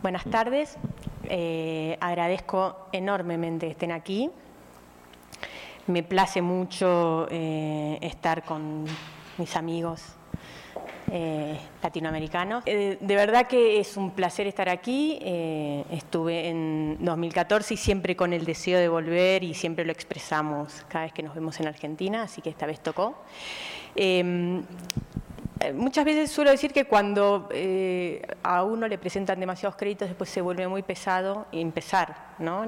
Buenas tardes. Agradezco enormemente que estén aquí. Me place mucho estar con mis amigos latinoamericanos. De verdad que es un placer estar aquí. Estuve en 2014 y siempre con el deseo de volver, y siempre lo expresamos cada vez que nos vemos en Argentina, así que esta vez tocó. Muchas veces suelo decir que cuando a uno le presentan demasiados créditos, después se vuelve muy pesado empezar, ¿no?,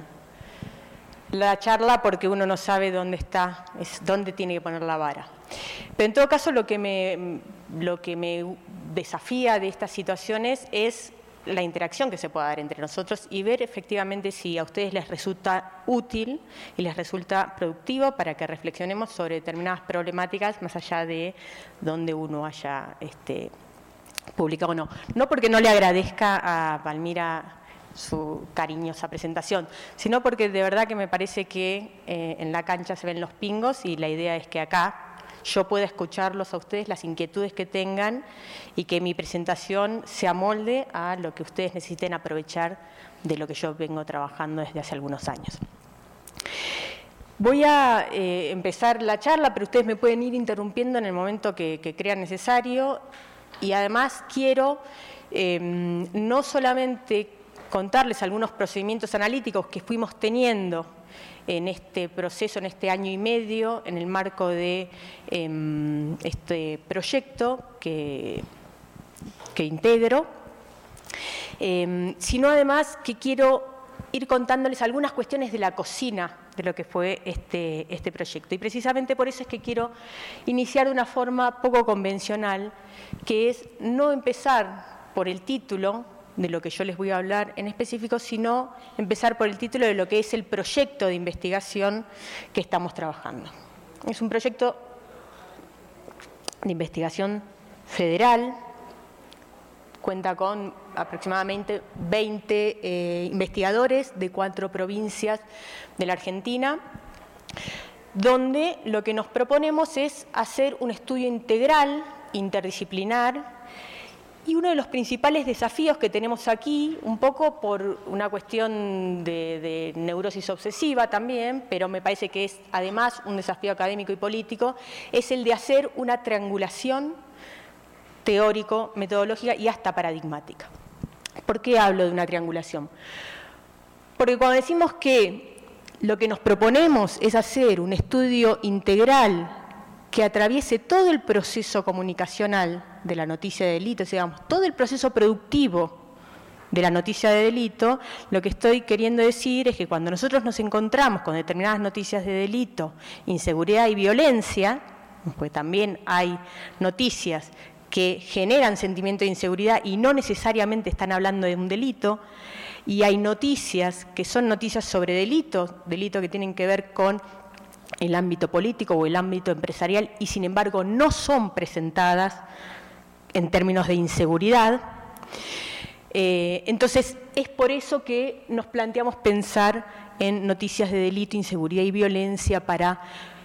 la charla, porque uno no sabe dónde está, dónde tiene que poner la vara. Pero en todo caso, lo que me desafía de estas situaciones es la interacción que se pueda dar entre nosotros y ver efectivamente si a ustedes les resulta útil y les resulta productivo para que reflexionemos sobre determinadas problemáticas más allá de donde uno haya publicado o no. No porque no le agradezca a Palmira su cariñosa presentación, sino porque de verdad que me parece que en la cancha se ven los pingos, y la idea es que acá yo pueda escucharlos a ustedes, las inquietudes que tengan, y que mi presentación se amolde a lo que ustedes necesiten aprovechar de lo que yo vengo trabajando desde hace algunos años. Voy a empezar la charla, pero ustedes me pueden ir interrumpiendo en el momento que crean necesario, y además quiero no solamente contarles algunos procedimientos analíticos que fuimos teniendo en este proceso, en este año y medio, en el marco de este proyecto que integro, sino además que quiero ir contándoles algunas cuestiones de la cocina de lo que fue este proyecto. Y precisamente por eso es que quiero iniciar de una forma poco convencional, que es no empezar por el título de lo que yo les voy a hablar en específico, sino empezar por el título de lo que es el proyecto de investigación que estamos trabajando. Es un proyecto de investigación federal, cuenta con aproximadamente 20 investigadores de 4 provincias de la Argentina, donde lo que nos proponemos es hacer un estudio integral, interdisciplinar. Y uno de los principales desafíos que tenemos aquí, un poco por una cuestión de neurosis obsesiva también, pero me parece que es además un desafío académico y político, es el de hacer una triangulación teórico, metodológica y hasta paradigmática. ¿Por qué hablo de una triangulación? Porque cuando decimos que lo que nos proponemos es hacer un estudio integral que atraviese todo el proceso comunicacional de la noticia de delito, digamos, todo el proceso productivo de la noticia de delito, lo que estoy queriendo decir es que cuando nosotros nos encontramos con determinadas noticias de delito, inseguridad y violencia, pues también hay noticias que generan sentimiento de inseguridad y no necesariamente están hablando de un delito, y hay noticias que son noticias sobre delitos que tienen que ver con el ámbito político o el ámbito empresarial, y sin embargo no son presentadas en términos de inseguridad. Entonces es por eso que nos planteamos pensar en noticias de delito, inseguridad y violencia para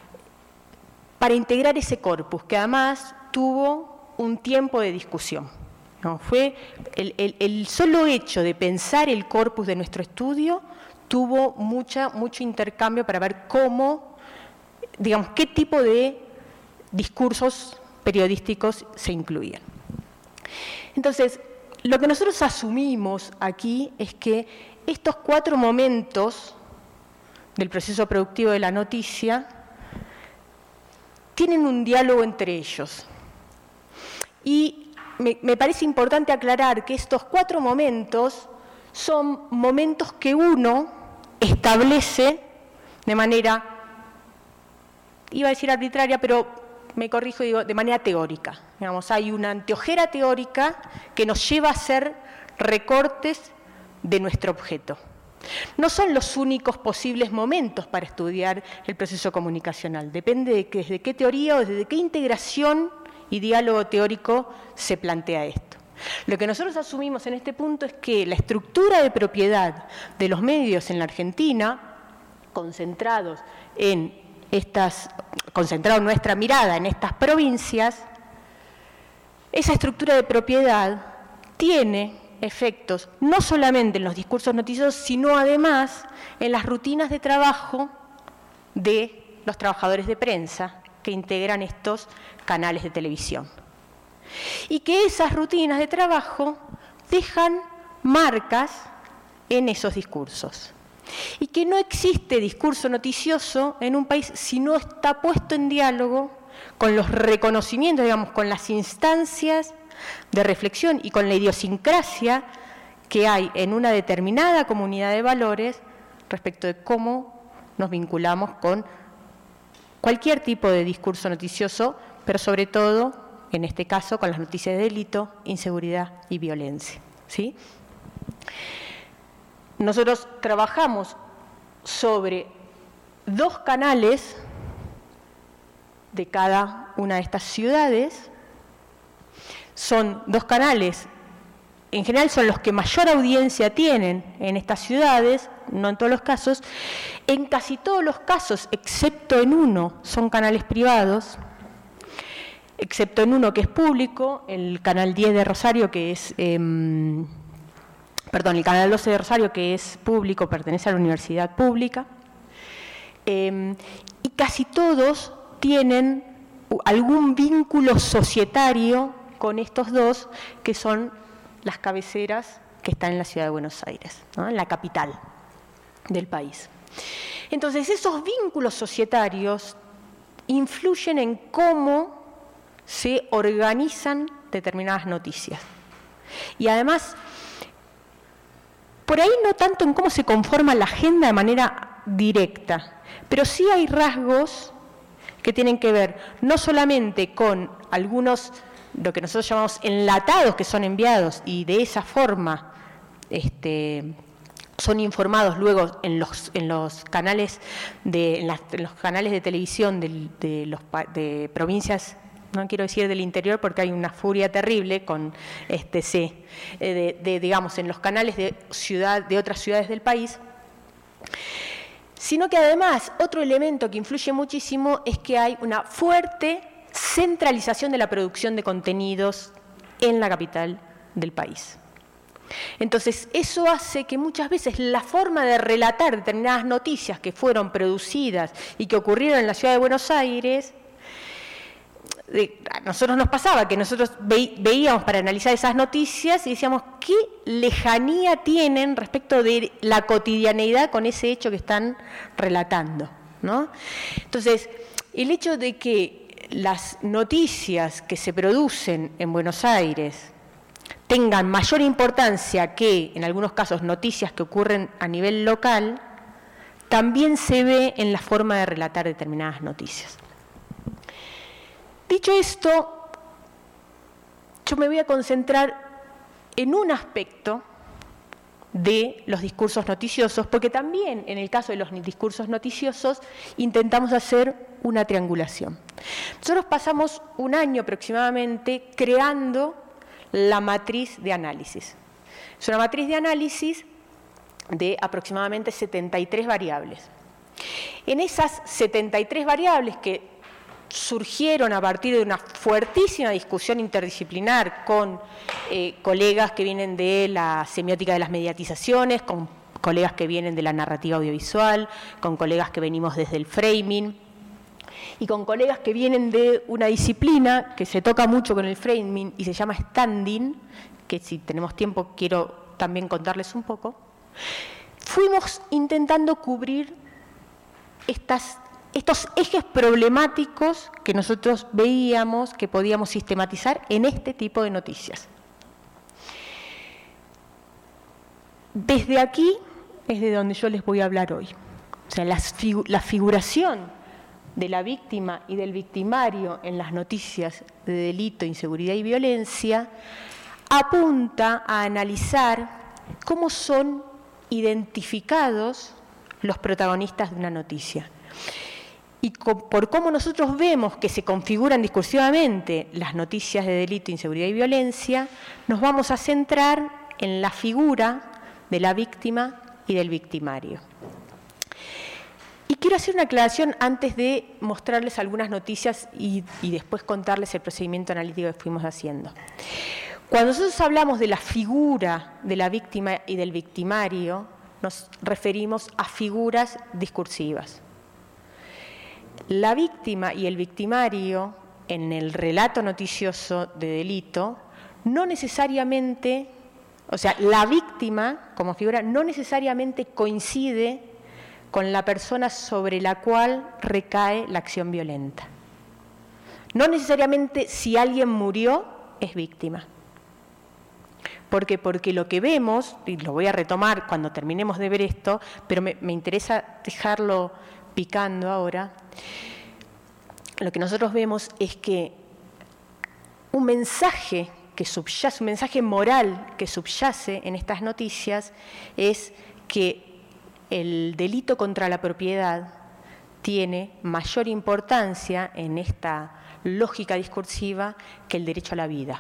integrar ese corpus, que además tuvo un tiempo de discusión, ¿no? Fue el solo hecho de pensar el corpus de nuestro estudio tuvo mucho intercambio para ver cómo, digamos, qué tipo de discursos periodísticos se incluían. Entonces, lo que nosotros asumimos aquí es que estos 4 momentos del proceso productivo de la noticia tienen un diálogo entre ellos. Y me parece importante aclarar que estos 4 momentos son momentos que uno establece de manera, iba a decir arbitraria, pero me corrijo, digo, de manera teórica. Digamos, hay una anteojera teórica que nos lleva a hacer recortes de nuestro objeto. No son los únicos posibles momentos para estudiar el proceso comunicacional. Depende de desde qué teoría o desde qué integración y diálogo teórico se plantea esto. Lo que nosotros asumimos en este punto es que la estructura de propiedad de los medios en la Argentina, concentrado nuestra mirada en estas provincias, esa estructura de propiedad tiene efectos no solamente en los discursos noticiosos, sino además en las rutinas de trabajo de los trabajadores de prensa que integran estos canales de televisión. Y que esas rutinas de trabajo dejan marcas en esos discursos. Y que no existe discurso noticioso en un país si no está puesto en diálogo con los reconocimientos, digamos, con las instancias de reflexión y con la idiosincrasia que hay en una determinada comunidad de valores respecto de cómo nos vinculamos con cualquier tipo de discurso noticioso, pero sobre todo, en este caso, con las noticias de delito, inseguridad y violencia, ¿sí? Nosotros trabajamos sobre 2 canales de cada una de estas ciudades. Son 2 canales, en general son los que mayor audiencia tienen en estas ciudades, no en todos los casos. En casi todos los casos, excepto en uno, son canales privados, excepto en uno que es público, el Canal 10 de Rosario, que es... el Canal 12 de Rosario, que es público, pertenece a la universidad pública, y casi todos tienen algún vínculo societario con estos 2, que son las cabeceras que están en la ciudad de Buenos Aires, ¿no? En la capital del país. Entonces, esos vínculos societarios influyen en cómo se organizan determinadas noticias. Y además, por ahí no tanto en cómo se conforma la agenda de manera directa, pero sí hay rasgos que tienen que ver no solamente con algunos, lo que nosotros llamamos enlatados, que son enviados y de esa forma son informados luego en los canales de televisión de provincias. No quiero decir del interior porque hay una furia terrible con digamos, en los canales de otras ciudades del país, sino que además otro elemento que influye muchísimo es que hay una fuerte centralización de la producción de contenidos en la capital del país. Entonces, eso hace que muchas veces la forma de relatar determinadas noticias que fueron producidas y que ocurrieron en la ciudad de Buenos Aires, a nosotros nos pasaba que nosotros veíamos para analizar esas noticias y decíamos qué lejanía tienen respecto de la cotidianeidad con ese hecho que están relatando, ¿no? Entonces, el hecho de que las noticias que se producen en Buenos Aires tengan mayor importancia que, en algunos casos, noticias que ocurren a nivel local, también se ve en la forma de relatar determinadas noticias. Dicho esto, yo me voy a concentrar en un aspecto de los discursos noticiosos, porque también en el caso de los discursos noticiosos intentamos hacer una triangulación. Nosotros pasamos un año aproximadamente creando la matriz de análisis. Es una matriz de análisis de aproximadamente 73 variables. En esas 73 variables que surgieron a partir de una fuertísima discusión interdisciplinar con colegas que vienen de la semiótica de las mediatizaciones, con colegas que vienen de la narrativa audiovisual, con colegas que venimos desde el framing y con colegas que vienen de una disciplina que se toca mucho con el framing y se llama standing, que si tenemos tiempo quiero también contarles un poco. Fuimos intentando cubrir estos ejes problemáticos que nosotros veíamos que podíamos sistematizar en este tipo de noticias. Desde aquí es de donde yo les voy a hablar hoy. O sea, la figuración de la víctima y del victimario en las noticias de delito, inseguridad y violencia apunta a analizar cómo son identificados los protagonistas de una noticia. Y por cómo nosotros vemos que se configuran discursivamente las noticias de delito, inseguridad y violencia, nos vamos a centrar en la figura de la víctima y del victimario. Y quiero hacer una aclaración antes de mostrarles algunas noticias y después contarles el procedimiento analítico que fuimos haciendo. Cuando nosotros hablamos de la figura de la víctima y del victimario, nos referimos a figuras discursivas. La víctima y el victimario, en el relato noticioso de delito, no necesariamente, o sea, la víctima como figura no necesariamente coincide con la persona sobre la cual recae la acción violenta. No necesariamente si alguien murió es víctima. ¿Por qué? Porque lo que vemos, y lo voy a retomar cuando terminemos de ver esto, pero me interesa dejarlo picando ahora, lo que nosotros vemos es que un mensaje que subyace, un mensaje moral que subyace en estas noticias es que el delito contra la propiedad tiene mayor importancia en esta lógica discursiva que el derecho a la vida.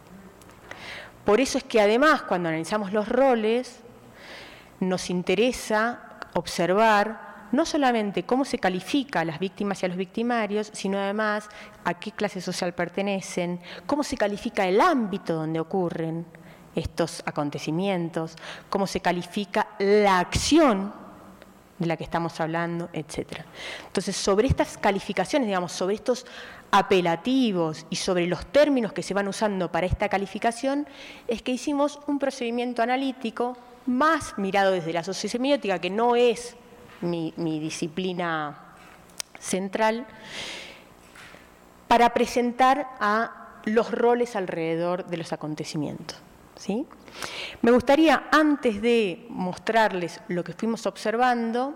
Por eso es que además, cuando analizamos los roles, nos interesa observar no solamente cómo se califica a las víctimas y a los victimarios, sino además a qué clase social pertenecen, cómo se califica el ámbito donde ocurren estos acontecimientos, cómo se califica la acción de la que estamos hablando, etc. Entonces, sobre estas calificaciones, digamos, sobre estos apelativos y sobre los términos que se van usando para esta calificación, es que hicimos un procedimiento analítico más mirado desde la sociosemiótica, que no es mi disciplina central, para presentar a los roles alrededor de los acontecimientos, ¿sí? Me gustaría, antes de mostrarles lo que fuimos observando,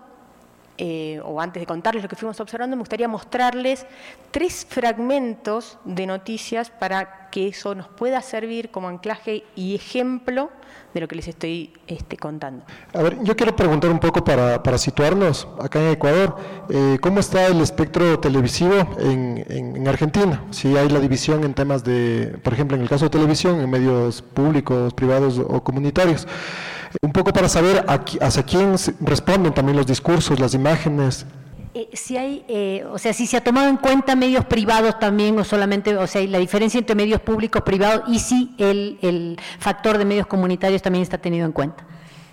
o antes de contarles lo que fuimos observando, me gustaría mostrarles 3 fragmentos de noticias para que eso nos pueda servir como anclaje y ejemplo de lo que les estoy contando. A ver, yo quiero preguntar un poco para situarnos acá en Ecuador, ¿cómo está el espectro televisivo en Argentina? Si hay la división en temas de, por ejemplo, en el caso de televisión, en medios públicos, privados o comunitarios. Un poco para saber hacia quién responden también los discursos, las imágenes. Si hay, o sea, si se ha tomado en cuenta medios privados también, o solamente, o sea, la diferencia entre medios públicos, privados, y si el factor de medios comunitarios también está tenido en cuenta.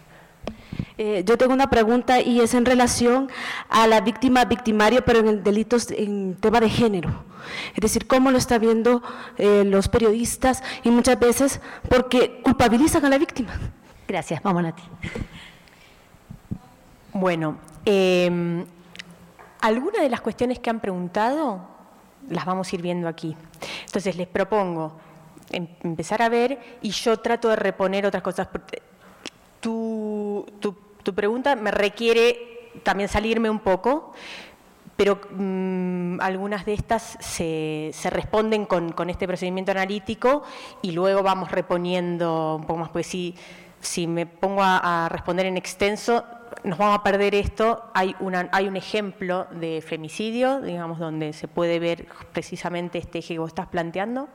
Yo tengo una pregunta y es en relación a la víctima, victimario, pero en delitos en tema de género. Es decir, cómo lo están viendo los periodistas y muchas veces porque culpabilizan a la víctima. Gracias, vamos a ti. Bueno, algunas de las cuestiones que han preguntado las vamos a ir viendo aquí. Entonces les propongo empezar a ver y yo trato de reponer otras cosas. Tu pregunta me requiere también salirme un poco, pero algunas de estas se responden con este procedimiento analítico y luego vamos reponiendo un poco más, pues si me pongo a responder en extenso, nos vamos a perder esto. Hay un ejemplo de femicidio, digamos, donde se puede ver precisamente este eje que vos estás planteando.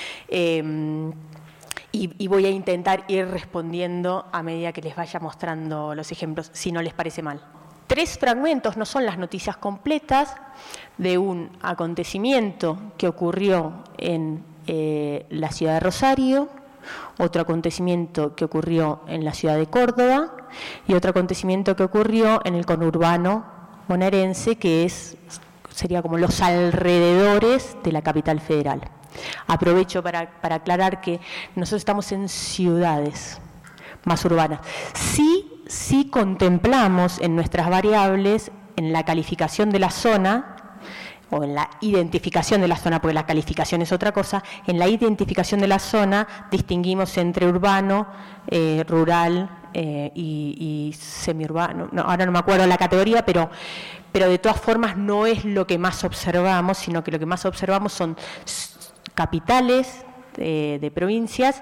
Y voy a intentar ir respondiendo a medida que les vaya mostrando los ejemplos, si no les parece mal. 3 fragmentos, no son las noticias completas, de un acontecimiento que ocurrió en la ciudad de Rosario, otro acontecimiento que ocurrió en la ciudad de Córdoba y otro acontecimiento que ocurrió en el conurbano bonaerense, que sería como los alrededores de la capital federal. Aprovecho para aclarar que nosotros estamos en ciudades más urbanas. Sí contemplamos en nuestras variables, en la calificación de la zona, o en la identificación de la zona, porque la calificación es otra cosa, en la identificación de la zona distinguimos entre urbano, rural y semiurbano. No, ahora no me acuerdo la categoría, pero de todas formas no es lo que más observamos, sino que lo que más observamos son capitales de provincias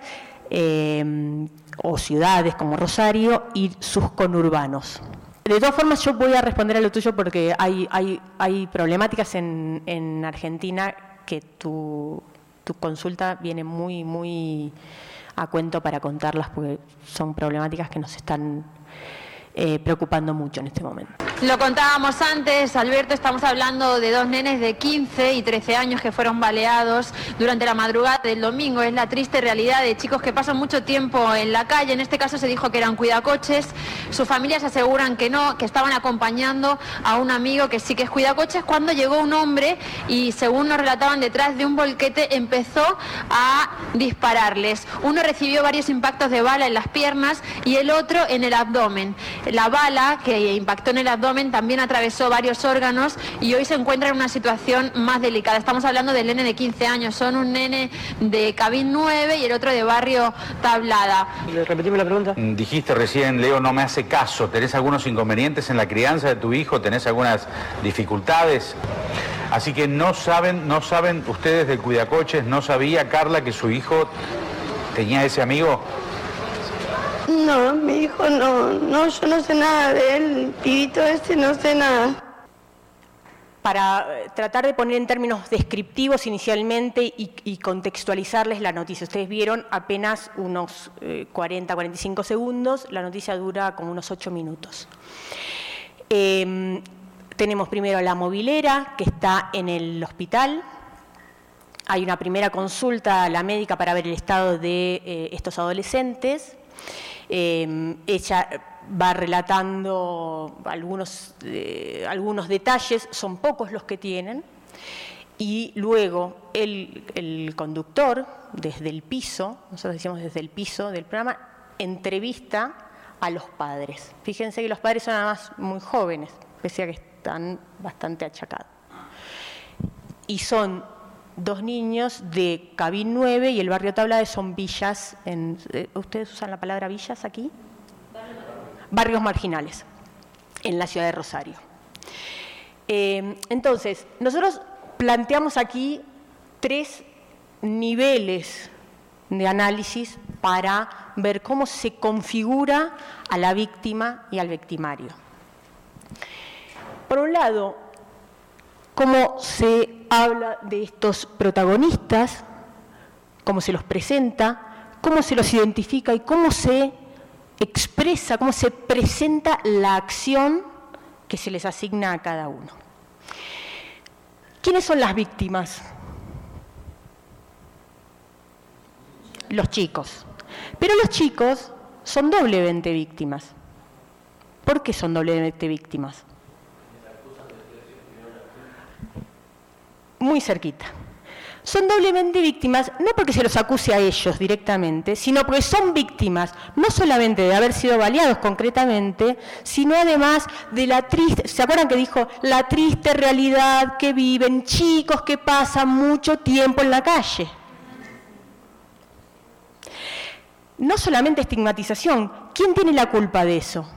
o ciudades como Rosario y sus conurbanos. De todas formas, yo voy a responder a lo tuyo porque hay problemáticas en Argentina que tu consulta viene muy a cuento para contarlas, porque son problemáticas que nos están preocupando mucho en este momento. Lo contábamos antes, Alberto, estamos hablando de 2 nenes de 15 y 13 años que fueron baleados durante la madrugada del domingo. Es la triste realidad de chicos que pasan mucho tiempo en la calle. En este caso se dijo que eran cuidacoches. Sus familias aseguran que no, que estaban acompañando a un amigo que sí que es cuidacoches, cuando llegó un hombre y, según nos relataban, detrás de un volquete empezó a dispararles. Uno recibió varios impactos de bala en las piernas y el otro en el abdomen. La bala que impactó en el abdomen también atravesó varios órganos y hoy se encuentra en una situación más delicada. Estamos hablando del nene de 15 años, son un nene de Cabín 9 y el otro de Barrio Tablada. Repetime la pregunta. Dijiste recién, Leo no me hace caso. ¿Tenés algunos inconvenientes en la crianza de tu hijo? ¿Tenés algunas dificultades? Así que no saben ustedes del cuidacoches, no sabía Carla que su hijo tenía ese amigo. No, mi hijo no, yo no sé nada de él, pibito ese, no sé nada. Para tratar de poner en términos descriptivos inicialmente y contextualizarles la noticia. Ustedes vieron apenas unos 40-45 segundos, la noticia dura como unos 8 minutos. Tenemos primero la movilera que está en el hospital. Hay una primera consulta a la médica para ver el estado de estos adolescentes. Ella va relatando algunos detalles, son pocos los que tienen, y luego el conductor, desde el piso, nosotros decíamos desde el piso del programa, entrevista a los padres. Fíjense que los padres son además muy jóvenes, pese a que están bastante achacados. Y son 2 niños de Cabín 9 y el barrio Tablada son villas, ¿ustedes usan la palabra villas aquí? Barrios marginales, en la ciudad de Rosario. Entonces, nosotros planteamos aquí 3 niveles de análisis para ver cómo se configura a la víctima y al victimario. Por un lado, cómo se habla de estos protagonistas, cómo se los presenta, cómo se los identifica y cómo se expresa, cómo se presenta la acción que se les asigna a cada uno. ¿Quiénes son las víctimas? Los chicos. Pero los chicos son doblemente víctimas. ¿Por qué son doblemente víctimas? Muy cerquita. Son doblemente víctimas no porque se los acuse a ellos directamente, sino porque son víctimas no solamente de haber sido baleados concretamente, sino además de la triste, ¿se acuerdan que dijo? La triste realidad que viven chicos que pasan mucho tiempo en la calle. No solamente estigmatización, ¿quién tiene la culpa de eso?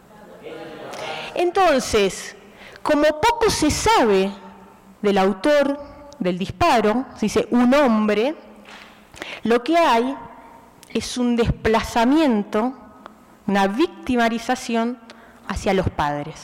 Entonces, como poco se sabe del autor del disparo, se dice un hombre, lo que hay es un desplazamiento, una victimarización hacia los padres.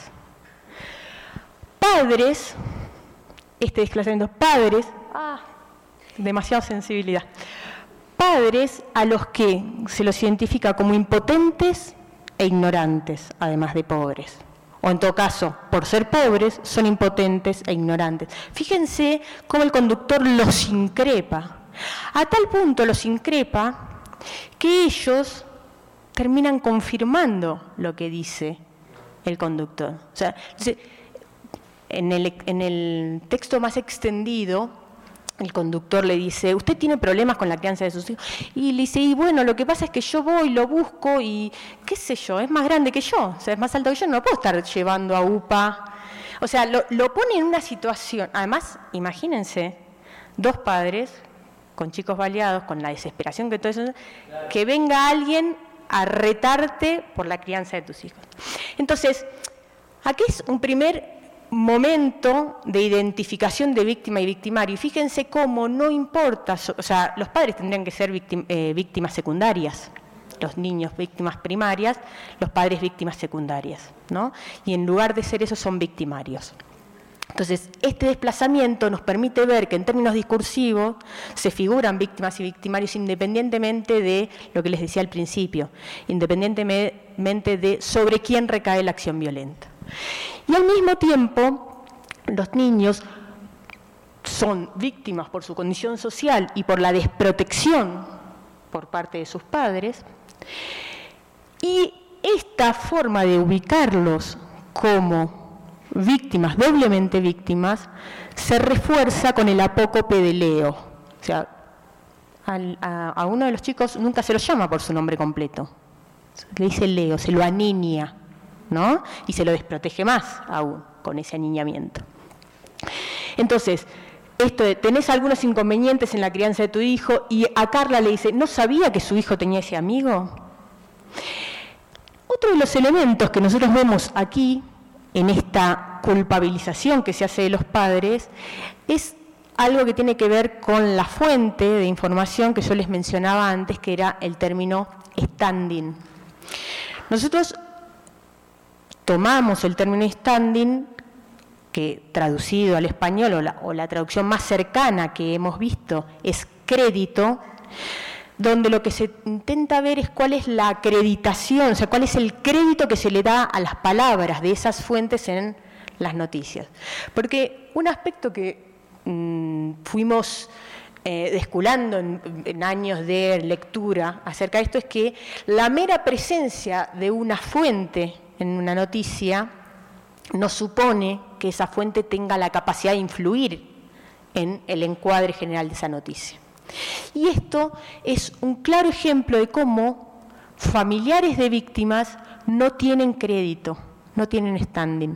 Padres, este desplazamiento, padres, demasiada sensibilidad, padres a los que se los identifica como impotentes e ignorantes, además de pobres. O en todo caso, por ser pobres, son impotentes e ignorantes. Fíjense cómo el conductor los increpa. A tal punto los increpa que ellos terminan confirmando lo que dice el conductor. O sea, en el texto más extendido, el conductor le dice, ¿usted tiene problemas con la crianza de sus hijos? Y le dice, y bueno, lo que pasa es que yo voy, lo busco y qué sé yo, es más grande que yo, o sea, es más alto que yo, no lo puedo estar llevando a UPA. O sea, lo pone en una situación, además, imagínense, 2 padres con chicos baleados, con la desesperación que todo eso, que venga alguien a retarte por la crianza de tus hijos. Entonces, aquí es un primer momento de identificación de víctima y victimario. Y fíjense cómo no importa, o sea, los padres tendrían que ser víctimas secundarias, los niños víctimas primarias, los padres víctimas secundarias, ¿no? Y en lugar de ser eso son victimarios. Entonces, este desplazamiento nos permite ver que en términos discursivos se figuran víctimas y victimarios independientemente de lo que les decía al principio, independientemente de sobre quién recae la acción violenta. Y al mismo tiempo, los niños son víctimas por su condición social y por la desprotección por parte de sus padres, y esta forma de ubicarlos como víctimas, doblemente víctimas, se refuerza con el apócope de Leo. O sea, a uno de los chicos nunca se lo llama por su nombre completo. Le dice Leo, se lo aniña, ¿no? Y se lo desprotege más aún con ese aniñamiento. Entonces, esto de tenés algunos inconvenientes en la crianza de tu hijo, y a Carla le dice, ¿no sabía que su hijo tenía ese amigo? Otro de los elementos que nosotros vemos aquí, en esta culpabilización que se hace de los padres, es algo que tiene que ver con la fuente de información que yo les mencionaba antes, que era el término standing. Nosotros tomamos el término standing, que traducido al español o la traducción más cercana que hemos visto es crédito, donde lo que se intenta ver es cuál es la acreditación, o sea, cuál es el crédito que se le da a las palabras de esas fuentes en las noticias. Porque un aspecto que fuimos desculando en años de lectura acerca de esto es que la mera presencia de una fuente en una noticia no supone que esa fuente tenga la capacidad de influir en el encuadre general de esa noticia. Y esto es un claro ejemplo de cómo familiares de víctimas no tienen crédito, no tienen standing.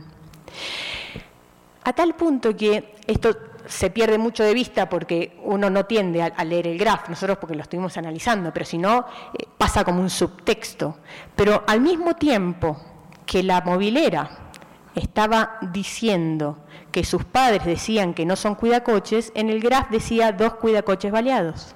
A tal punto que esto se pierde mucho de vista porque uno no tiende a leer el graph, nosotros porque lo estuvimos analizando, pero si no, pasa como un subtexto. Pero al mismo tiempo que la movilera estaba diciendo que sus padres decían que no son cuidacoches, en el graph decía 2 cuidacoches baleados.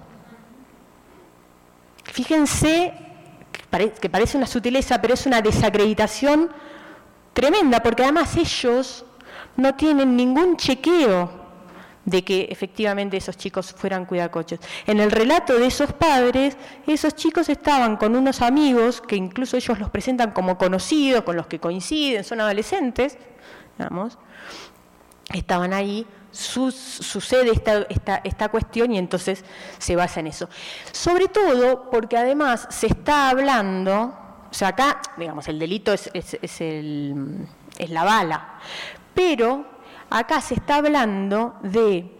Fíjense que parece una sutileza, pero es una desacreditación tremenda, porque además ellos no tienen ningún chequeo de que efectivamente esos chicos fueran cuidacoches. En el relato de esos padres, esos chicos estaban con unos amigos que incluso ellos los presentan como conocidos, con los que coinciden, son adolescentes, digamos, estaban ahí, sucede esta cuestión y entonces se basa en eso. Sobre todo porque además se está hablando, o sea, acá, digamos, el delito es la bala, pero acá se está hablando de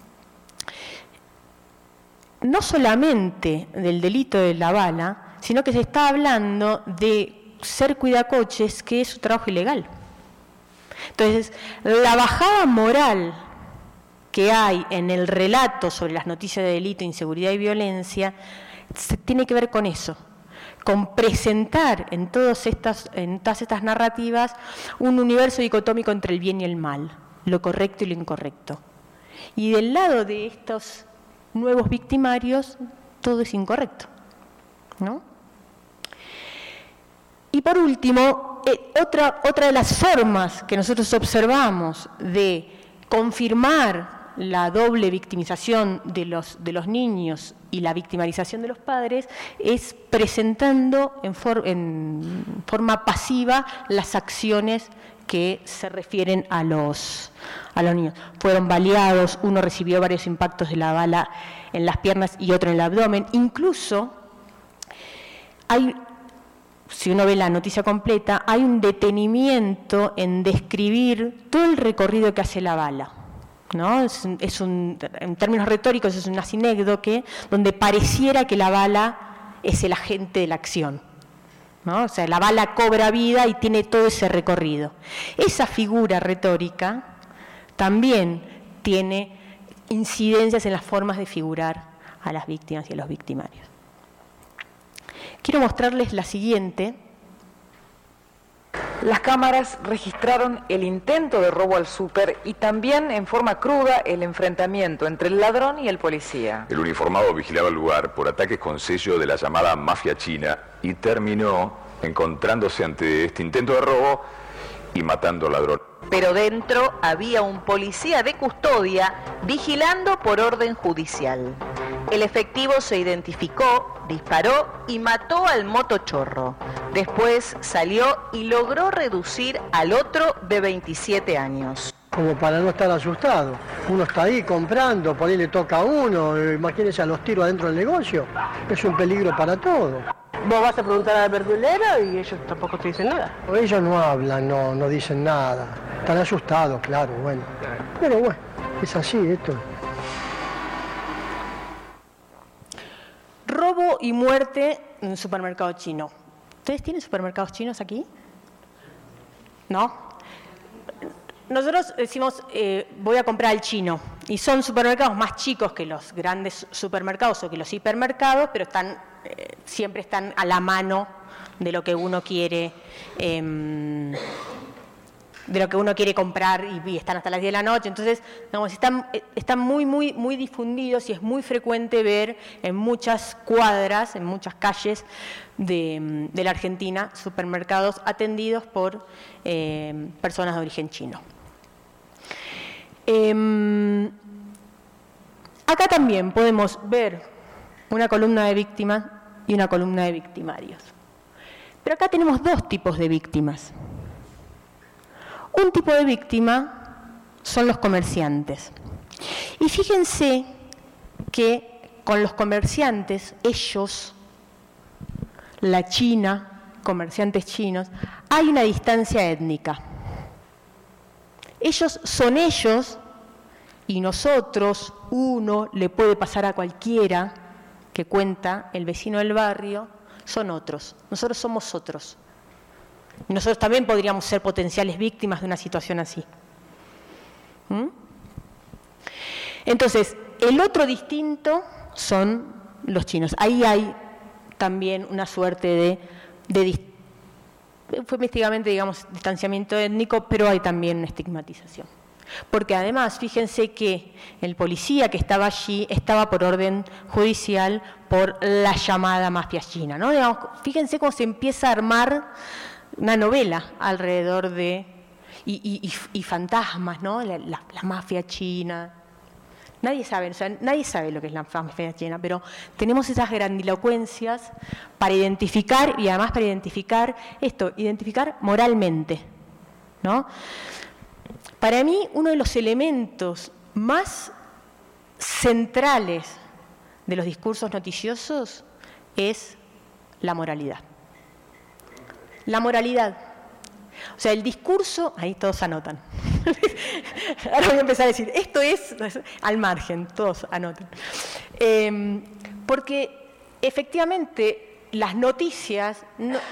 no solamente del delito de la bala, sino que se está hablando de ser cuidacoches, que es un trabajo ilegal. Entonces, la bajada moral que hay en el relato sobre las noticias de delito, inseguridad y violencia tiene que ver con eso, con presentar en todas estas narrativas un universo dicotómico entre el bien y el mal, lo correcto y lo incorrecto. Y del lado de estos nuevos victimarios, todo es incorrecto, ¿no? Y por último, otra de las formas que nosotros observamos de confirmar la doble victimización de los niños y la victimarización de los padres es presentando en forma pasiva las acciones que se refieren a los niños. Fueron baleados, uno recibió varios impactos de la bala en las piernas y otro en el abdomen. Incluso si uno ve la noticia completa, hay un detenimiento en describir todo el recorrido que hace la bala, ¿no? En términos retóricos es una sinécdoque donde pareciera que la bala es el agente de la acción, ¿no? O sea, la bala cobra vida y tiene todo ese recorrido. Esa figura retórica también tiene incidencias en las formas de figurar a las víctimas y a los victimarios. Quiero mostrarles la siguiente. Las cámaras registraron el intento de robo al súper y también en forma cruda el enfrentamiento entre el ladrón y el policía. El uniformado vigilaba el lugar por ataques con sello de la llamada mafia china y terminó encontrándose ante este intento de robo y matando ladrones. Pero dentro había un policía de custodia vigilando por orden judicial. El efectivo se identificó, disparó y mató al motochorro. Después salió y logró reducir al otro de 27 años. Como para no estar asustado. Uno está ahí comprando, por ahí le toca a uno, imagínense a los tiros adentro del negocio. Es un peligro para todos. Vos vas a preguntar al verdulero y ellos tampoco te dicen nada. Ellos no hablan, no dicen nada. Están asustados, claro, bueno. Pero bueno, es así esto. Robo y muerte en un supermercado chino. ¿Ustedes tienen supermercados chinos aquí? ¿No? Nosotros decimos, voy a comprar al chino. Y son supermercados más chicos que los grandes supermercados o que los hipermercados, pero siempre están a la mano de lo que uno quiere comprar y están hasta las 10 de la noche. Entonces, digamos, están muy difundidos y es muy frecuente ver en muchas cuadras, en muchas calles de la Argentina, supermercados atendidos por personas de origen chino. Acá también podemos ver una columna de víctimas y una columna de victimarios. Pero acá tenemos dos tipos de víctimas. Un tipo de víctima son los comerciantes. Y fíjense que con los comerciantes, ellos, la China, comerciantes chinos, hay una distancia étnica. Ellos son ellos y nosotros, uno, le puede pasar a cualquiera que cuenta el vecino del barrio, son otros. Nosotros somos otros. Nosotros también podríamos ser potenciales víctimas de una situación así. Entonces, el otro distinto son los chinos. Ahí hay también una suerte de eufemísticamente, digamos, distanciamiento étnico, pero hay también una estigmatización. Porque además, fíjense que el policía que estaba allí estaba por orden judicial por la llamada mafia china, ¿no? Digamos, fíjense cómo se empieza a armar una novela alrededor de y fantasmas, ¿no? La mafia china. Nadie sabe lo que es la mafia china, pero tenemos esas grandilocuencias para identificar, y además para identificar moralmente, ¿no? Para mí, uno de los elementos más centrales de los discursos noticiosos es la moralidad. La moralidad. O sea, el discurso, ahí todos anotan. Ahora voy a empezar a decir, esto es al margen, todos anotan. Porque efectivamente las noticias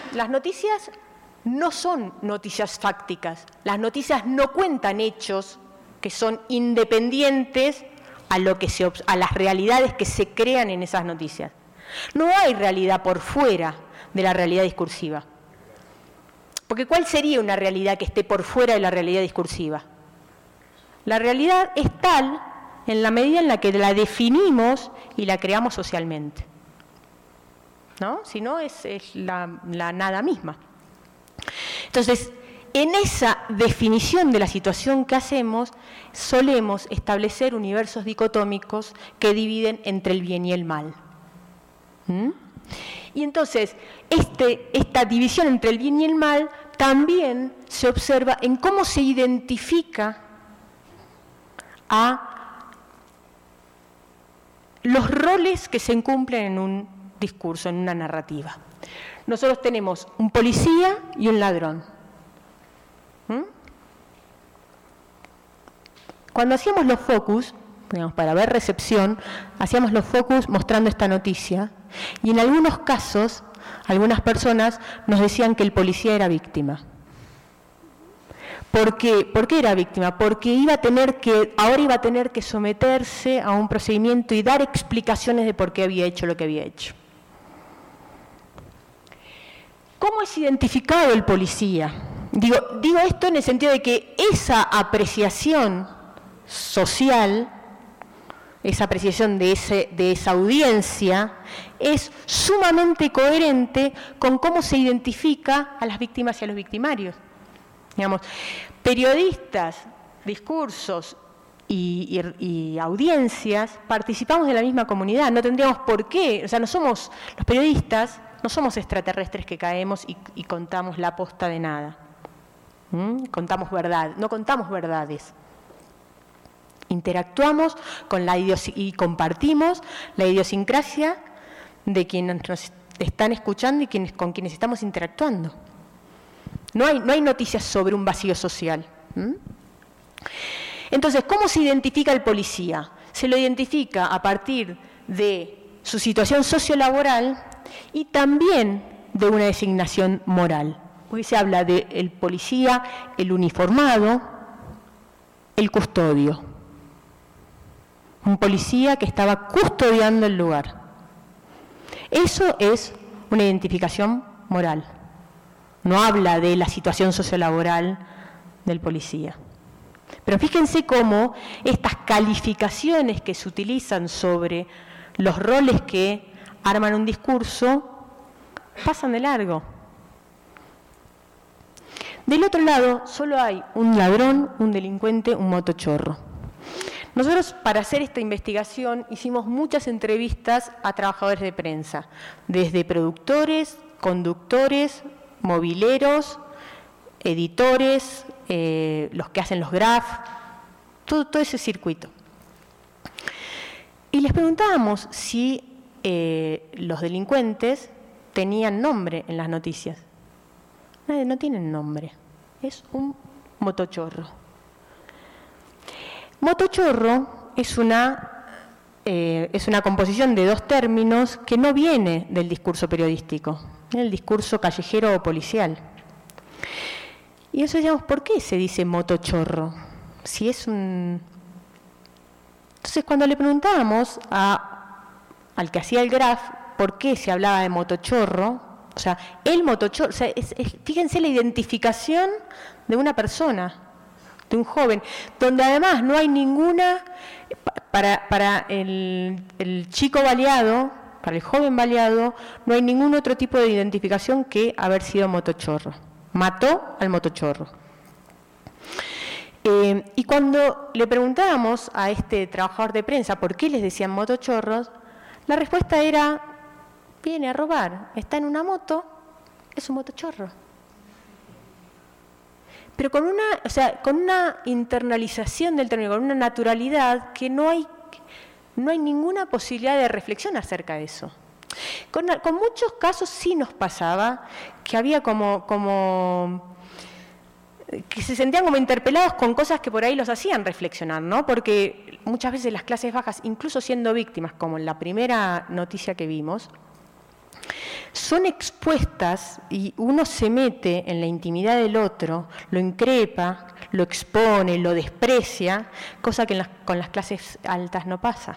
no son noticias fácticas. Las noticias no cuentan hechos que son independientes a las realidades que se crean en esas noticias. No hay realidad por fuera de la realidad discursiva. Porque ¿cuál sería una realidad que esté por fuera de la realidad discursiva? La realidad es tal en la medida en la que la definimos y la creamos socialmente, ¿no? Si no, es la nada misma. Entonces, en esa definición de la situación que hacemos, solemos establecer universos dicotómicos que dividen entre el bien y el mal. Y entonces, esta división entre el bien y el mal también se observa en cómo se identifica a los roles que se cumplen en un discurso, en una narrativa. Nosotros tenemos un policía y un ladrón. Cuando hacíamos los focus, digamos, para ver recepción, hacíamos los focus mostrando esta noticia, y en algunos casos, algunas personas nos decían que el policía era víctima. ¿Por qué? ¿Por qué era víctima? Porque ahora iba a tener que someterse a un procedimiento y dar explicaciones de por qué había hecho lo que había hecho. ¿Cómo es identificado el policía? Digo esto en el sentido de que esa apreciación social, esa apreciación de esa audiencia, es sumamente coherente con cómo se identifica a las víctimas y a los victimarios. Digamos, periodistas, discursos y audiencias participamos de la misma comunidad, no tendríamos por qué, o sea, los periodistas no somos extraterrestres que caemos y contamos la posta de nada. Contamos verdad, no contamos verdades. Interactuamos con y compartimos la idiosincrasia de quienes nos están escuchando y con quienes estamos interactuando. No hay noticias sobre un vacío social. Entonces, ¿cómo se identifica el policía? Se lo identifica a partir de su situación sociolaboral y también de una designación moral. Hoy se habla del policía, el uniformado, el custodio. Un policía que estaba custodiando el lugar. Eso es una identificación moral. No habla de la situación sociolaboral del policía. Pero fíjense cómo estas calificaciones que se utilizan sobre los roles que arman un discurso pasan de largo. Del otro lado, solo hay un ladrón, un delincuente, un motochorro. Nosotros, para hacer esta investigación, hicimos muchas entrevistas a trabajadores de prensa, desde productores, conductores, mobileros, editores, los que hacen los graph, todo ese circuito. Y les preguntábamos si los delincuentes tenían nombre en las noticias. No tienen nombre, es un motochorro. Motochorro es una composición de dos términos que no viene del discurso periodístico, del discurso callejero o policial. Y eso decíamos, ¿por qué se dice motochorro? Si es un... Entonces, cuando le preguntábamos al que hacía el graph por qué se hablaba de motochorro, o sea, el motochorro, o sea, fíjense la identificación de una persona, de un joven, donde además no hay ninguna, para el chico baleado, para el joven baleado, no hay ningún otro tipo de identificación que haber sido motochorro. Mató al motochorro. Y cuando le preguntábamos a este trabajador de prensa por qué les decían motochorros, la respuesta era, viene a robar, está en una moto, es un motochorro. Pero con una internalización del término, con una naturalidad que no hay ninguna posibilidad de reflexión acerca de eso. Con muchos casos sí nos pasaba que había como que se sentían como interpelados con cosas que por ahí los hacían reflexionar, ¿no? Porque muchas veces las clases bajas, incluso siendo víctimas, como en la primera noticia que vimos, son expuestas y uno se mete en la intimidad del otro, lo increpa, lo expone, lo desprecia, cosa que con las clases altas no pasa.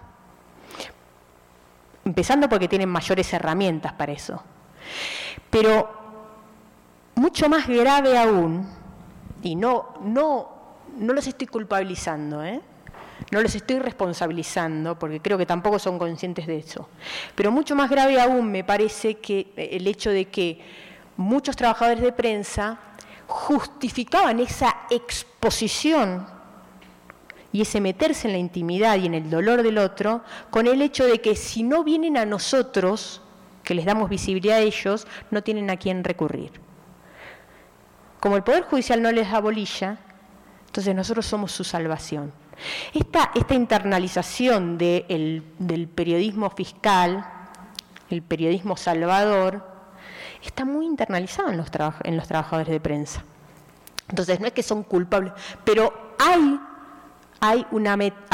Empezando porque tienen mayores herramientas para eso. Pero mucho más grave aún, y no los estoy culpabilizando, no los estoy responsabilizando, porque creo que tampoco son conscientes de eso. Pero mucho más grave aún me parece que el hecho de que muchos trabajadores de prensa justificaban esa exposición y ese meterse en la intimidad y en el dolor del otro, con el hecho de que si no vienen a nosotros, que les damos visibilidad a ellos, no tienen a quién recurrir. Como el Poder Judicial no les da bolilla, entonces nosotros somos su salvación. Esta internalización del periodismo fiscal, el periodismo salvador, está muy internalizado en los trabajadores de prensa. Entonces no es que son culpables, pero hay un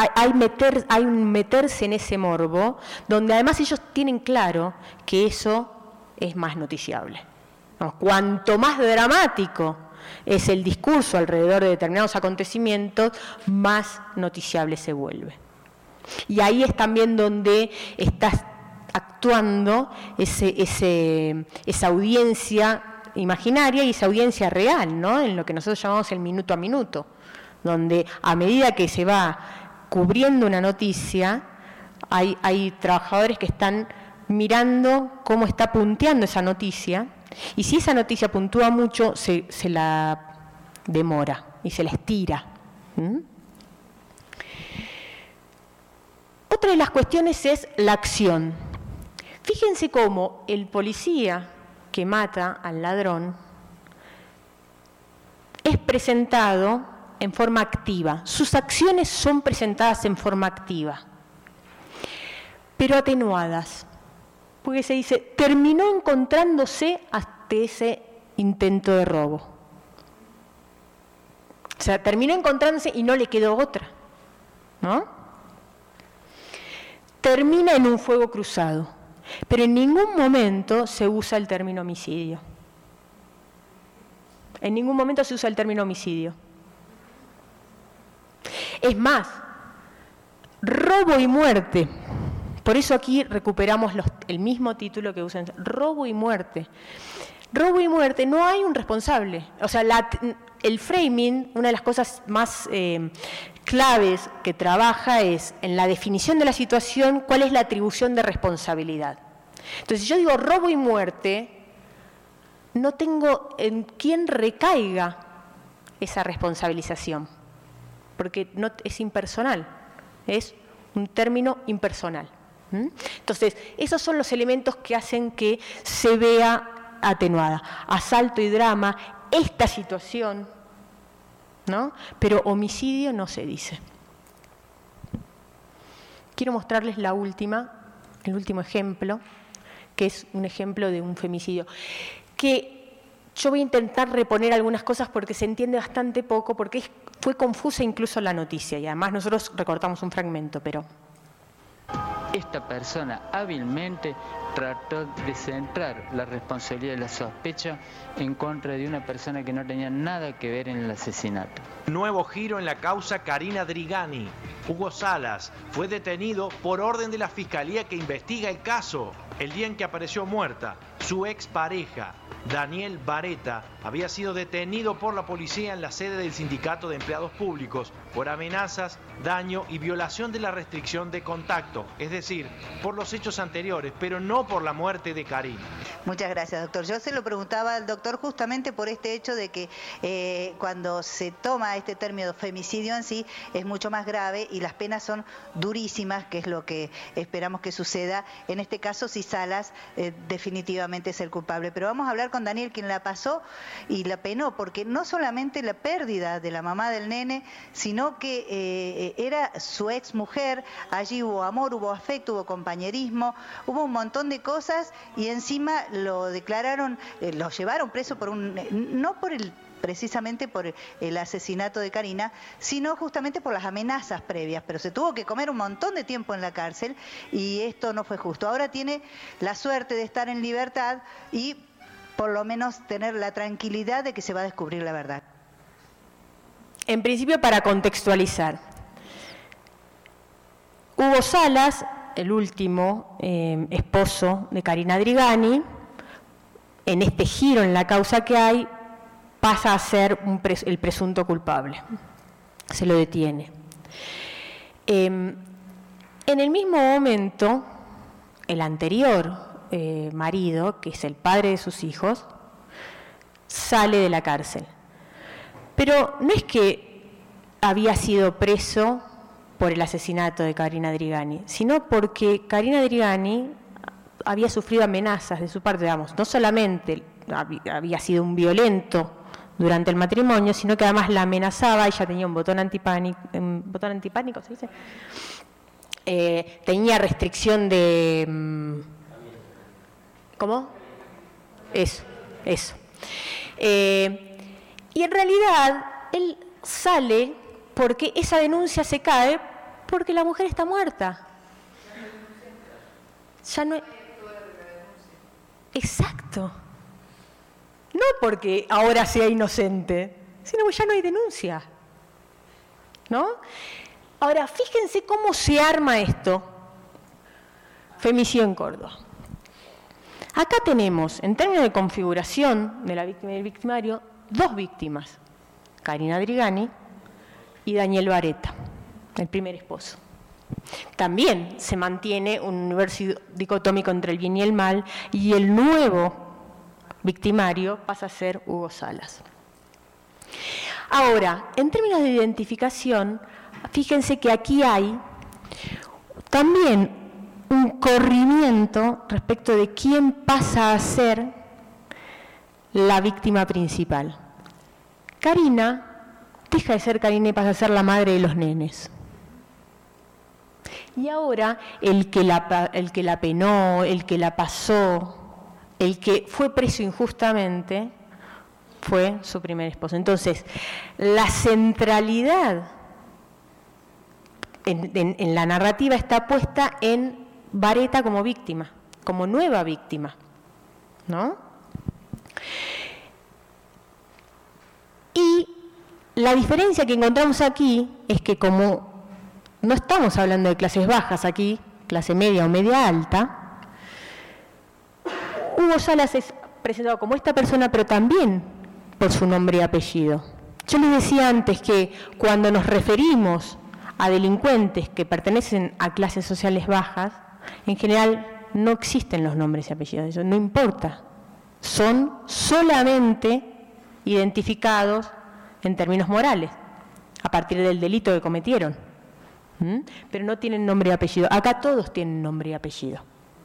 meterse en ese morbo, donde además ellos tienen claro que eso es más noticiable. ¿No? Cuanto más dramático es el discurso alrededor de determinados acontecimientos, más noticiable se vuelve. Y ahí es también donde está actuando esa audiencia imaginaria y esa audiencia real, ¿no? En lo que nosotros llamamos el minuto a minuto, donde a medida que se va cubriendo una noticia, hay trabajadores que están mirando cómo está punteando esa noticia, y si esa noticia puntúa mucho, se la demora y se la estira. Otra de las cuestiones es la acción. Fíjense cómo el policía que mata al ladrón es presentado en forma activa. Sus acciones son presentadas en forma activa, pero atenuadas. Porque se dice, terminó encontrándose hasta ese intento de robo. O sea, terminó encontrándose y no le quedó otra, ¿no? Termina en un fuego cruzado, pero en ningún momento se usa el término homicidio. En ningún momento se usa el término homicidio. Es más, robo y muerte. Por eso aquí recuperamos el mismo título que usan, robo y muerte. Robo y muerte, no hay un responsable. O sea, el framing, una de las cosas más claves que trabaja es en la definición de la situación, cuál es la atribución de responsabilidad. Entonces, si yo digo robo y muerte, no tengo en quién recaiga esa responsabilización, porque no es impersonal, es un término impersonal. Entonces, esos son los elementos que hacen que se vea atenuada. Asalto y drama, esta situación, ¿no? Pero homicidio no se dice. Quiero mostrarles el último ejemplo, que es un ejemplo de un femicidio, que yo voy a intentar reponer algunas cosas porque se entiende bastante poco, porque fue confusa incluso la noticia, y además nosotros recortamos un fragmento, pero... Esta persona hábilmente trató de centrar la responsabilidad de la sospecha en contra de una persona que no tenía nada que ver en el asesinato. Nuevo giro en la causa Karina Drigani. Hugo Salas fue detenido por orden de la Fiscalía que investiga el caso. El día en que apareció muerta, su expareja, Daniel Vareta, había sido detenido por la policía en la sede del Sindicato de Empleados Públicos por amenazas, daño y violación de la restricción de contacto, es decir, por los hechos anteriores, pero no por la muerte de Karina. Muchas gracias, doctor. Yo se lo preguntaba al doctor justamente por este hecho de que cuando se toma este término femicidio en sí es mucho más grave y las penas son durísimas, que es lo que esperamos que suceda. En este caso, si Salas definitivamente es el culpable. Pero vamos a hablar con Daniel, quien la pasó y la penó, porque no solamente la pérdida de la mamá del nene, sino que era su ex mujer, allí hubo amor, hubo afecto, hubo compañerismo, hubo un montón de cosas y encima lo declararon, lo llevaron preso por precisamente por el asesinato de Karina, sino justamente por las amenazas previas, pero se tuvo que comer un montón de tiempo en la cárcel y esto no fue justo. Ahora tiene la suerte de estar en libertad y por lo menos tener la tranquilidad de que se va a descubrir la verdad. En principio, para contextualizar, Hugo Salas, el último esposo de Karina Drigani, en este giro en la causa que hay, pasa a ser el presunto culpable. Se lo detiene. En el mismo momento, el anterior marido, que es el padre de sus hijos, sale de la cárcel. Pero no es que había sido preso por el asesinato de Karina Drigani, sino porque Karina Drigani había sufrido amenazas de su parte, digamos, no solamente había sido un violento durante el matrimonio, sino que además la amenazaba, ella tenía un botón antipánico, ¿se dice? Tenía restricción de... ¿Cómo? Eso. Y en realidad, él sale porque esa denuncia se cae porque la mujer está muerta. Ya no... Exacto. No porque ahora sea inocente, sino que ya no hay denuncia, ¿no? Ahora, fíjense cómo se arma esto. Femicidio en Córdoba. Acá tenemos, en términos de configuración de la víctima y del victimario, dos víctimas, Karina Drigani y Daniel Vareta, el primer esposo. También se mantiene un universo dicotómico entre el bien y el mal, y el nuevo victimario pasa a ser Hugo Salas. Ahora, en términos de identificación, fíjense que aquí hay también un corrimiento respecto de quién pasa a ser la víctima principal. Karina deja de ser Karina y pasa a ser la madre de los nenes. Y ahora el que la penó, el que la pasó, el que fue preso injustamente, fue su primer esposo. Entonces, la centralidad en la narrativa está puesta en Vareta como víctima, como nueva víctima, ¿no? Y la diferencia que encontramos aquí es que como no estamos hablando de clases bajas aquí, clase media o media alta, Hugo Salas es presentado como esta persona, pero también por su nombre y apellido. Yo les decía antes que cuando nos referimos a delincuentes que pertenecen a clases sociales bajas, en general no existen los nombres y apellidos, eso no importa. Son solamente identificados en términos morales, a partir del delito que cometieron. Pero no tienen nombre y apellido. Acá todos tienen nombre y apellido.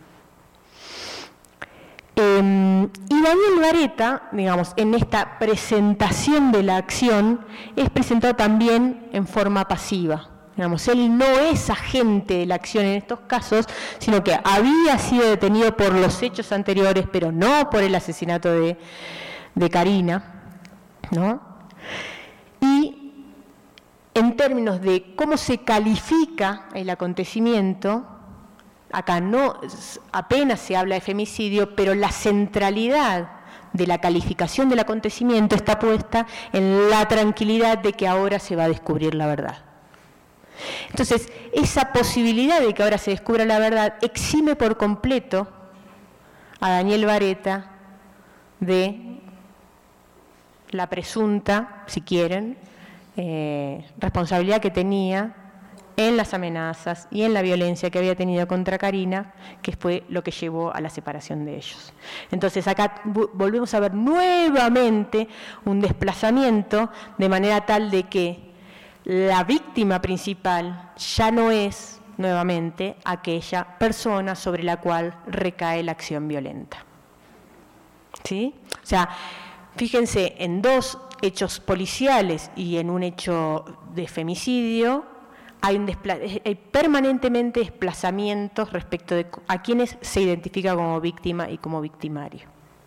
Y Daniel Vareta, digamos, en esta presentación de la acción, es presentado también en forma pasiva. Digamos, él no es agente de la acción en estos casos, sino que había sido detenido por los hechos anteriores, pero no por el asesinato de Karina, ¿no? Y en términos de cómo se califica el acontecimiento, acá no apenas se habla de femicidio, pero la centralidad de la calificación del acontecimiento está puesta en la tranquilidad de que ahora se va a descubrir la verdad. Entonces, esa posibilidad de que ahora se descubra la verdad exime por completo a Daniel Vareta de la presunta, si quieren, responsabilidad que tenía en las amenazas y en la violencia que había tenido contra Karina, que fue lo que llevó a la separación de ellos. Entonces acá volvemos a ver nuevamente un desplazamiento de manera tal de que la víctima principal ya no es nuevamente aquella persona sobre la cual recae la acción violenta. ¿Sí? O sea, fíjense, en dos hechos policiales y en un hecho de femicidio hay permanentemente desplazamientos respecto de a quienes se identifica como víctima y como victimario.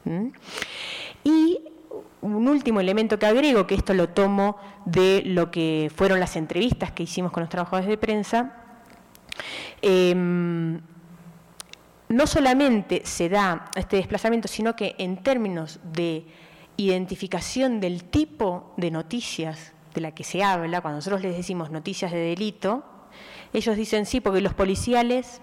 Y un último elemento que agrego, que esto lo tomo de lo que fueron las entrevistas que hicimos con los trabajadores de prensa, no solamente se da este desplazamiento, sino que en términos de identificación del tipo de noticias de la que se habla, cuando nosotros les decimos noticias de delito, ellos dicen sí, porque los policiales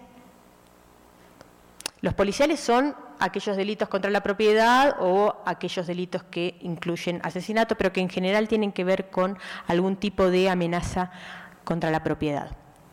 son aquellos delitos contra la propiedad o aquellos delitos que incluyen asesinato, pero que en general tienen que ver con algún tipo de amenaza contra la propiedad.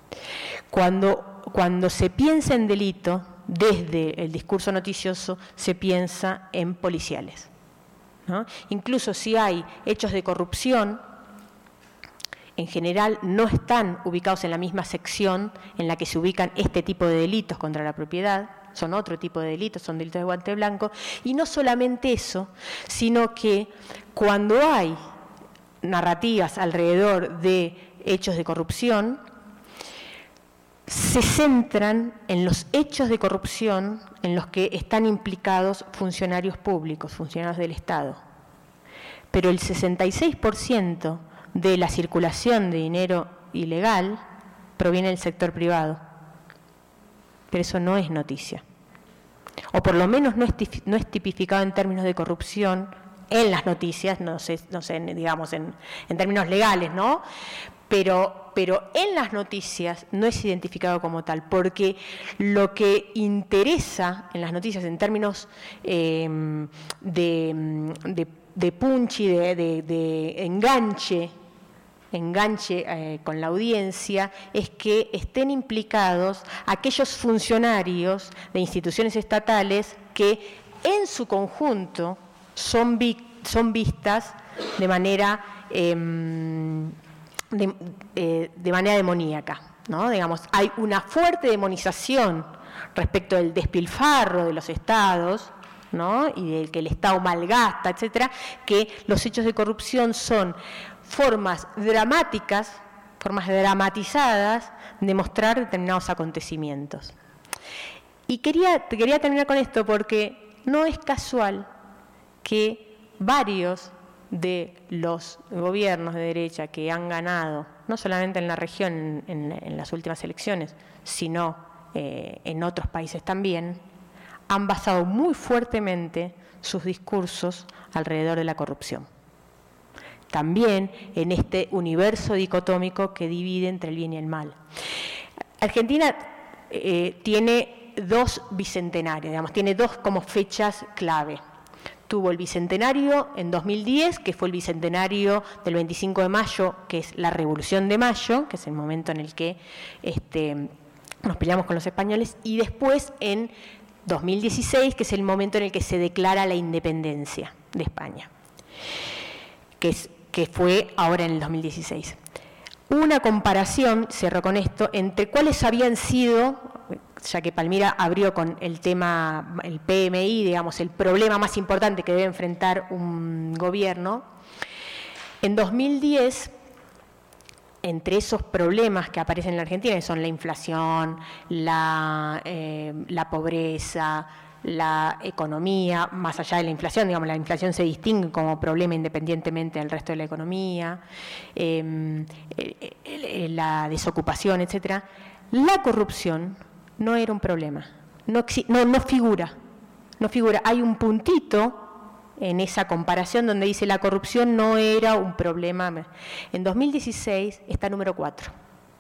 Cuando se piensa en delito, desde el discurso noticioso se piensa en policiales, ¿no? Incluso si hay hechos de corrupción, en general no están ubicados en la misma sección en la que se ubican este tipo de delitos contra la propiedad, son otro tipo de delitos, son delitos de guante blanco, y no solamente eso, sino que cuando hay narrativas alrededor de hechos de corrupción, se centran en los hechos de corrupción en los que están implicados funcionarios públicos, funcionarios del Estado. Pero el 66% de la circulación de dinero ilegal proviene del sector privado. Pero eso no es noticia. O por lo menos no es tipificado en términos de corrupción en las noticias, no sé, digamos, en términos legales, ¿no? Pero en las noticias no es identificado como tal, porque lo que interesa en las noticias en términos de punch y de enganche con la audiencia, es que estén implicados aquellos funcionarios de instituciones estatales que en su conjunto son vistas de manera de manera demoníaca, ¿no? Digamos, hay una fuerte demonización respecto del despilfarro de los estados, ¿no? Y del que el Estado malgasta, etcétera, que los hechos de corrupción son formas dramáticas, formas dramatizadas de mostrar determinados acontecimientos. Y quería terminar con esto porque no es casual que varios de los gobiernos de derecha que han ganado, no solamente en la región en las últimas elecciones, sino en otros países también, han basado muy fuertemente sus discursos alrededor de la corrupción. También en este universo dicotómico que divide entre el bien y el mal. Argentina tiene 2 bicentenarios, digamos, tiene 2 como fechas clave. Tuvo el bicentenario en 2010, que fue el bicentenario del 25 de mayo, que es la Revolución de Mayo, que es el momento en el que nos peleamos con los españoles, y después en 2016, que es el momento en el que se declara la independencia de España, que fue ahora en el 2016. Una comparación, cierro con esto, entre cuáles habían sido, ya que Palmira abrió con el tema, el PMI, digamos, el problema más importante que debe enfrentar un gobierno. En 2010, entre esos problemas que aparecen en la Argentina, que son la inflación, la pobreza, la economía, más allá de la inflación, digamos, la inflación se distingue como problema independientemente del resto de la economía, la desocupación, etcétera. La corrupción no era un problema, no figura. Hay un puntito en esa comparación donde dice la corrupción no era un problema. En 2016 está número 4.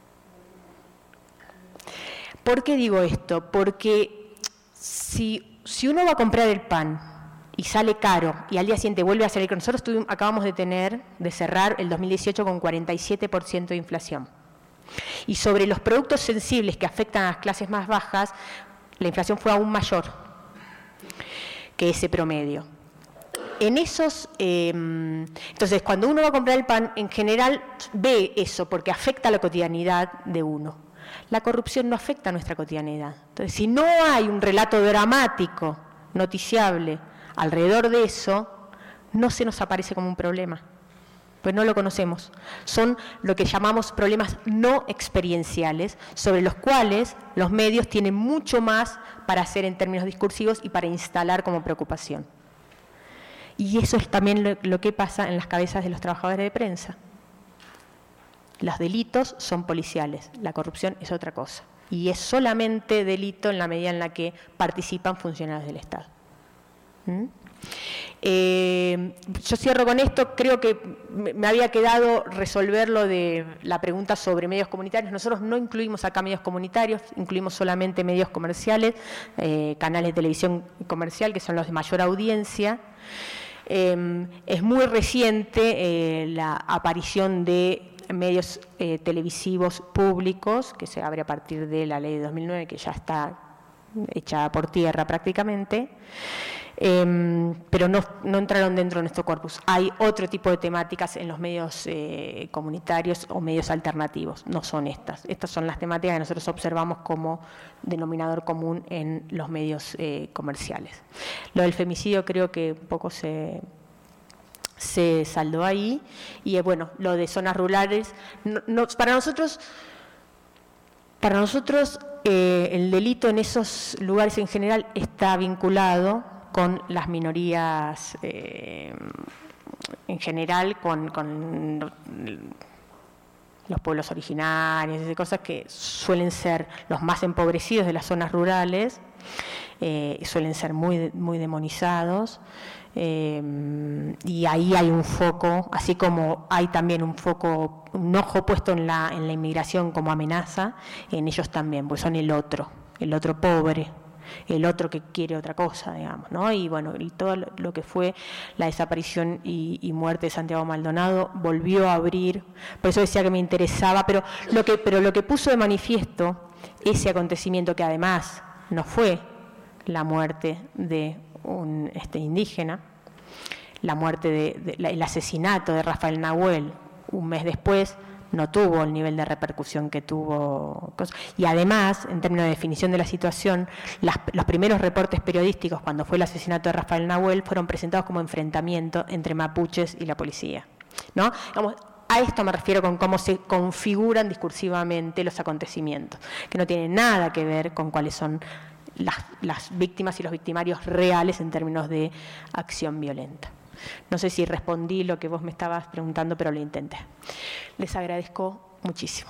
¿Por qué digo esto? Porque si uno va a comprar el pan y sale caro y al día siguiente vuelve a salir caro, nosotros acabamos de cerrar el 2018 con 47% de inflación. Y sobre los productos sensibles que afectan a las clases más bajas, la inflación fue aún mayor que ese promedio. En esos, entonces, cuando uno va a comprar el pan, en general ve eso porque afecta a la cotidianidad de uno. La corrupción no afecta a nuestra cotidianidad. Entonces, si no hay un relato dramático, noticiable, alrededor de eso, no se nos aparece como un problema, pues no lo conocemos. Son lo que llamamos problemas no experienciales, sobre los cuales los medios tienen mucho más para hacer en términos discursivos y para instalar como preocupación. Y eso es también lo que pasa en las cabezas de los trabajadores de prensa. Los delitos son policiales, la corrupción es otra cosa. Y es solamente delito en la medida en la que participan funcionarios del Estado. Yo cierro con esto. Creo que me había quedado resolver lo de la pregunta sobre medios comunitarios. Nosotros no incluimos acá medios comunitarios, incluimos solamente medios comerciales, canales de televisión comercial, que son los de mayor audiencia. Es muy reciente la aparición de medios televisivos públicos, que se abre a partir de la ley de 2009, que ya está echada por tierra prácticamente, pero no entraron dentro de nuestro corpus. Hay otro tipo de temáticas en los medios comunitarios o medios alternativos, no son estas. Estas son las temáticas que nosotros observamos como denominador común en los medios comerciales. Lo del femicidio creo que un poco se saldó ahí, y bueno, lo de zonas rurales, para nosotros el delito en esos lugares en general está vinculado con las minorías en general, con los pueblos originarios, esas cosas que suelen ser los más empobrecidos de las zonas rurales, suelen ser muy demonizados. Y ahí hay un foco, así como hay también un ojo puesto en la inmigración como amenaza, en ellos también, pues son el otro pobre, el otro que quiere otra cosa, digamos, ¿no? Y bueno, y todo lo que fue la desaparición y muerte de Santiago Maldonado volvió a abrir, por eso decía que me interesaba, pero lo que puso de manifiesto ese acontecimiento, que además no fue la muerte de un indígena, la muerte el asesinato de Rafael Nahuel un mes después no tuvo el nivel de repercusión que tuvo. Y además, en términos de definición de la situación, los primeros reportes periodísticos cuando fue el asesinato de Rafael Nahuel fueron presentados como enfrentamiento entre mapuches y la policía, ¿no? Digamos, a esto me refiero con cómo se configuran discursivamente los acontecimientos, que no tienen nada que ver con cuáles son las víctimas y los victimarios reales en términos de acción violenta. No sé si respondí lo que vos me estabas preguntando, pero lo intenté. Les agradezco muchísimo.